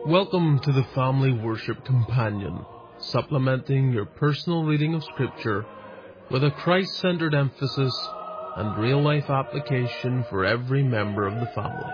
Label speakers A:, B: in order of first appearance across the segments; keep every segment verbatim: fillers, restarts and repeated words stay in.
A: Welcome to the Family Worship Companion, supplementing your personal reading of Scripture with a Christ-centered emphasis and real-life application for every member of the family.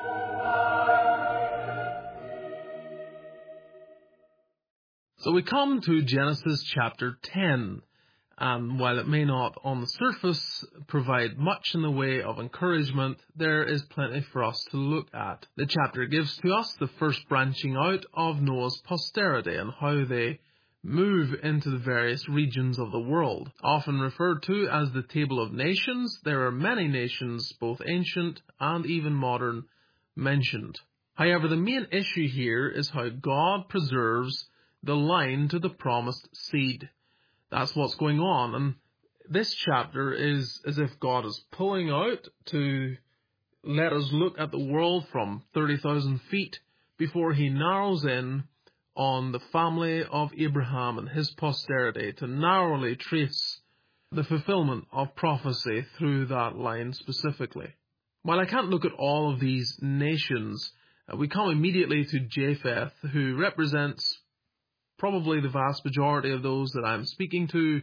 A: So we come to Genesis chapter ten, and while it may not on the surface provide much in the way of encouragement, there is plenty for us to look at. The chapter gives to us the first branching out of Noah's posterity and how they move into the various regions of the world. Often referred to as the Table of Nations, there are many nations, both ancient and even modern, mentioned. However, the main issue here is how God preserves the line to the promised seed. That's what's going on, and this chapter is as if God is pulling out to let us look at the world from thirty thousand feet before he narrows in on the family of Abraham and his posterity to narrowly trace the fulfillment of prophecy through that line specifically. While I can't look at all of these nations, uh, we come immediately to Japheth, who represents probably the vast majority of those that I'm speaking to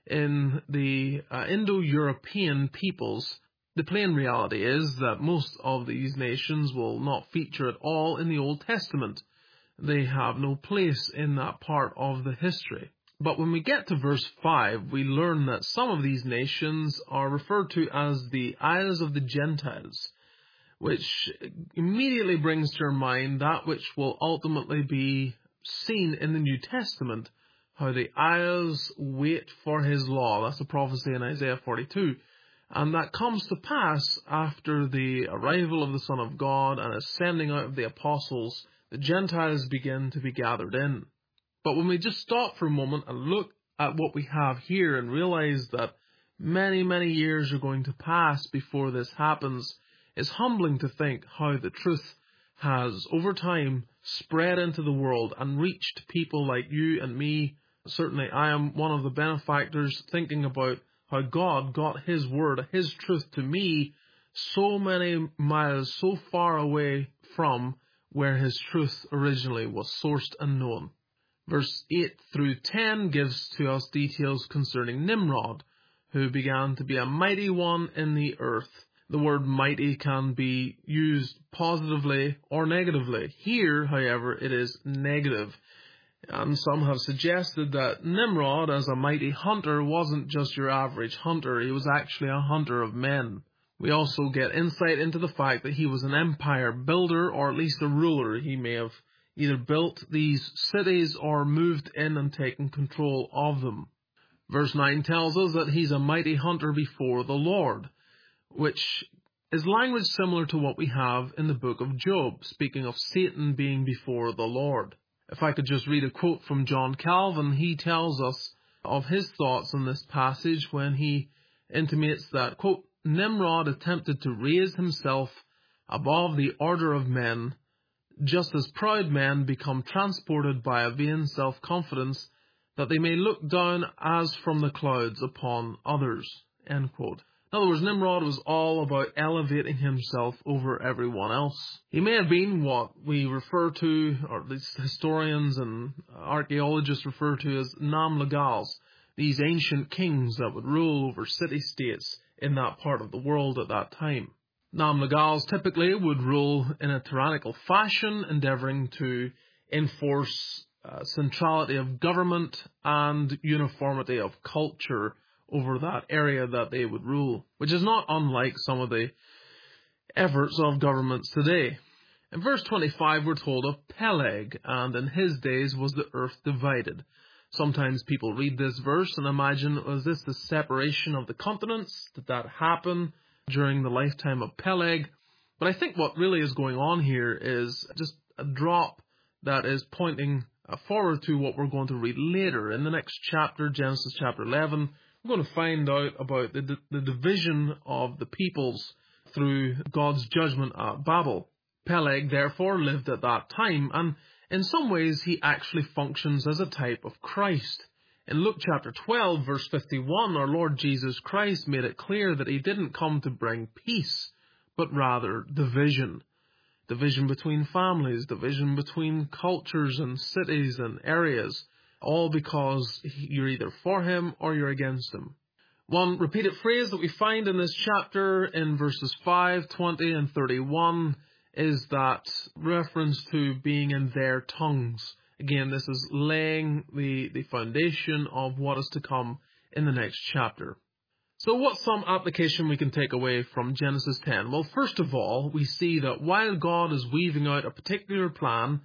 A: in the uh, Indo-European peoples. The plain reality is that most of these nations will not feature at all in the Old Testament. They have no place in that part of the history. But when we get to verse five, we learn that some of these nations are referred to as the Isles of the Gentiles, which immediately brings to our mind that which will ultimately be seen in the New Testament, how the isles wait for his law. That's a prophecy in Isaiah forty-two. And that comes to pass after the arrival of the Son of God and his sending out of the apostles. The Gentiles begin to be gathered in. But when we just stop for a moment and look at what we have here and realize that many, many years are going to pass before this happens, it's humbling to think how the truth has, over time, spread into the world and reached people like you and me. Certainly, I am one of the benefactors thinking about how God got his word, his truth to me so many miles, so far away from where his truth originally was sourced and known. Verse eight through ten gives to us details concerning Nimrod, who began to be a mighty one in the earth. The word mighty can be used positively or negatively. Here, however, it is negative. And some have suggested that Nimrod, as a mighty hunter, wasn't just your average hunter. He was actually a hunter of men. We also get insight into the fact that he was an empire builder, or at least a ruler. He may have either built these cities or moved in and taken control of them. Verse nine tells us that he's a mighty hunter before the Lord, which is language similar to what we have in the book of Job, speaking of Satan being before the Lord. If I could just read a quote from John Calvin, he tells us of his thoughts on this passage when he intimates that, quote, Nimrod attempted to raise himself above the order of men, just as proud men become transported by a vain self-confidence that they may look down as from the clouds upon others, end quote. In other words, Nimrod was all about elevating himself over everyone else. He may have been what we refer to, or at least historians and archaeologists refer to as Nam-Lagals, these ancient kings that would rule over city-states in that part of the world at that time. Nam-Lagals typically would rule in a tyrannical fashion, endeavouring to enforce uh, centrality of government and uniformity of culture over that area that they would rule, which is not unlike some of the efforts of governments today. In verse twenty-five, we're told of Peleg, and in his days was the earth divided. Sometimes people read this verse and imagine, was this the separation of the continents? Did that happen during the lifetime of Peleg? But I think what really is going on here is just a drop that is pointing forward to what we're going to read later. In the next chapter, Genesis chapter eleven, we're going to find out about the, the division of the peoples through God's judgment at Babel. Peleg, therefore, lived at that time, and in some ways he actually functions as a type of Christ. In Luke chapter twelve, verse fifty-one, our Lord Jesus Christ made it clear that he didn't come to bring peace, but rather division. division between families, division between cultures and cities and areas, all because you're either for him or you're against him. One repeated phrase that we find in this chapter in verses five, twenty and thirty-one is that reference to being in their tongues. Again, this is laying the, the foundation of what is to come in the next chapter. So what's some application we can take away from Genesis ten? Well, first of all, we see that while God is weaving out a particular plan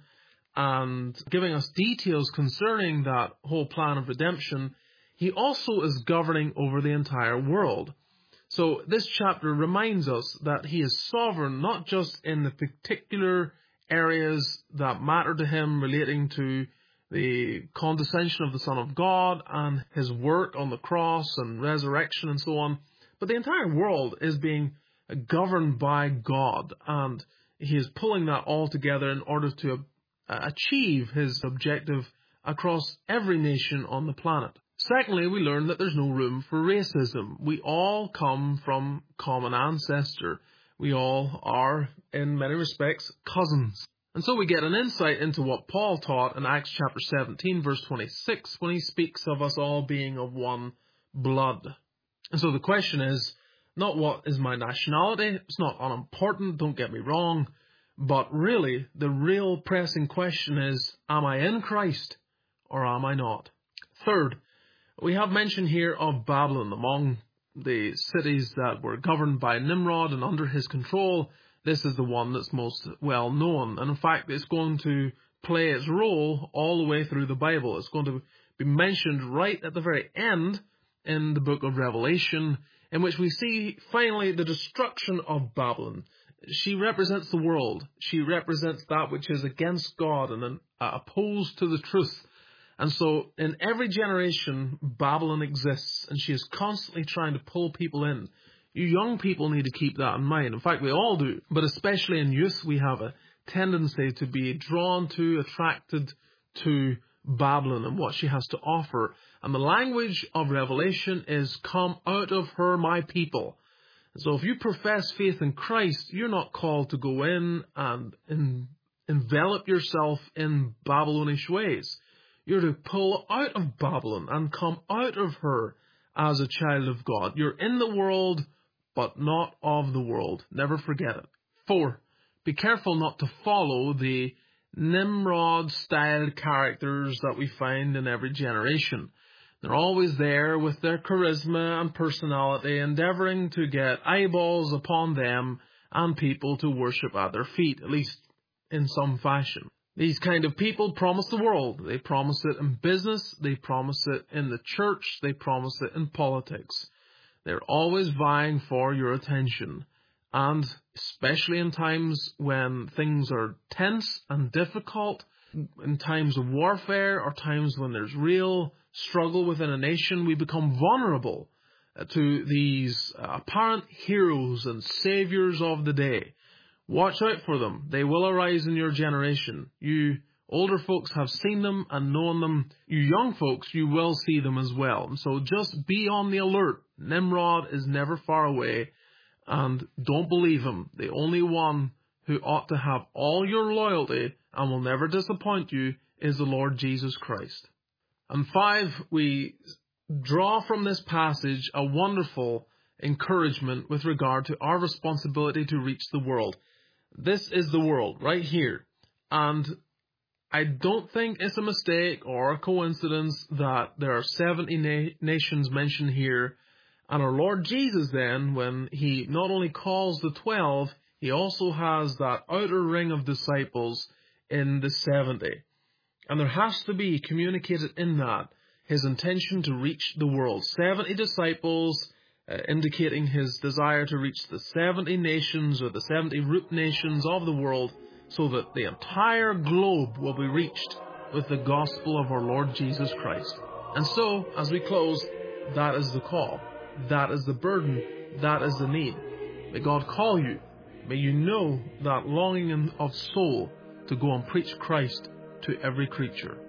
A: and giving us details concerning that whole plan of redemption, he also is governing over the entire world. So this chapter reminds us that he is sovereign, not just in the particular areas that matter to him relating to the condescension of the Son of God and his work on the cross and resurrection and so on, but the entire world is being governed by God, and he is pulling that all together in order to achieve his objective across every nation on the planet. Secondly, we learn that there's no room for racism. We all come from common ancestor. We all are, in many respects, cousins. And so we get an insight into what Paul taught in Acts chapter seventeen, verse twenty-six, when he speaks of us all being of one blood. And so the question is, not what is my nationality? It's not unimportant, don't get me wrong. But really, the real pressing question is, am I in Christ or am I not? Third, we have mention here of Babylon among the cities that were governed by Nimrod and under his control. This is the one that's most well known. And in fact, it's going to play its role all the way through the Bible. It's going to be mentioned right at the very end in the book of Revelation, in which we see finally the destruction of Babylon. She represents the world. She represents that which is against God and uh, opposed to the truth. And so in every generation, Babylon exists, and she is constantly trying to pull people in. You young people need to keep that in mind. In fact, we all do. But especially in youth, we have a tendency to be drawn to, attracted to Babylon and what she has to offer. And the language of Revelation is, come out of her, my people. So if you profess faith in Christ, you're not called to go in and in, envelop yourself in Babylonish ways. You're to pull out of Babylon and come out of her as a child of God. You're in the world, but not of the world. Never forget it. Four, be careful not to follow the Nimrod-style characters that we find in every generation. They're always there with their charisma and personality, endeavouring to get eyeballs upon them and people to worship at their feet, at least in some fashion. These kind of people promise the world. They promise it in business. They promise it in the church. They promise it in politics. They're always vying for your attention. And especially in times when things are tense and difficult, in times of warfare or times when there's real struggle within a nation, we become vulnerable to these apparent heroes and saviors of the day. Watch out for them. They will arise in your generation. You older folks have seen them and known them. You young folks, you will see them as well. And so just be on the alert. Nimrod is never far away, and don't believe him. The only one who ought to have all your loyalty and will never disappoint you is the Lord Jesus Christ. And five, we draw from this passage a wonderful encouragement with regard to our responsibility to reach the world. This is the world right here. And I don't think it's a mistake or a coincidence that there are seventy na- nations mentioned here. And our Lord Jesus then, when he not only calls the twelve, he also has that outer ring of disciples in the seventy. And there has to be communicated in that his intention to reach the world. seventy disciples, uh, indicating his desire to reach the seventy nations or the seventy root nations of the world, so that the entire globe will be reached with the gospel of our Lord Jesus Christ. And so, as we close, that is the call. That is the burden. That is the need. May God call you. May you know that longing of soul to go and preach Christ to every creature.